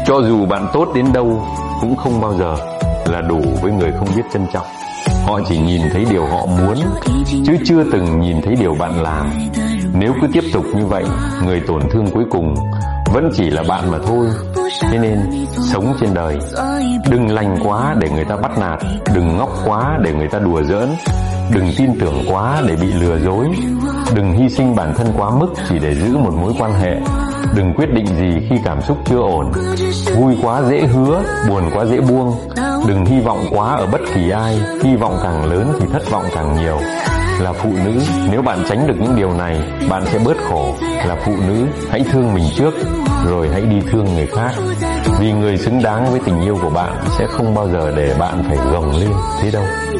Cho dù bạn tốt đến đâu cũng không bao giờ là đủ với người không biết trân trọng. Họ chỉ nhìn thấy điều họ muốn, chứ chưa từng nhìn thấy điều bạn làm. Nếu cứ tiếp tục như vậy, người tổn thương cuối cùng vẫn chỉ là bạn mà thôi. Thế nên, sống trên đời, đừng lành quá để người ta bắt nạt, đừng ngốc quá để người ta đùa giỡn, đừng tin tưởng quá để bị lừa dối, đừng hy sinh bản thân quá mức chỉ để giữ một mối quan hệ, đừng quyết định gì khi cảm xúc chưa ổn, vui quá dễ hứa, buồn quá dễ buông, đừng hy vọng quá ở bất kỳ ai, hy vọng càng lớn thì thất vọng càng nhiều. Là phụ nữ, nếu bạn tránh được những điều này, bạn sẽ bớt khổ. Là phụ nữ, hãy thương mình trước, rồi hãy đi thương người khác. Vì người xứng đáng với tình yêu của bạn sẽ không bao giờ để bạn phải gồng lên thế đâu.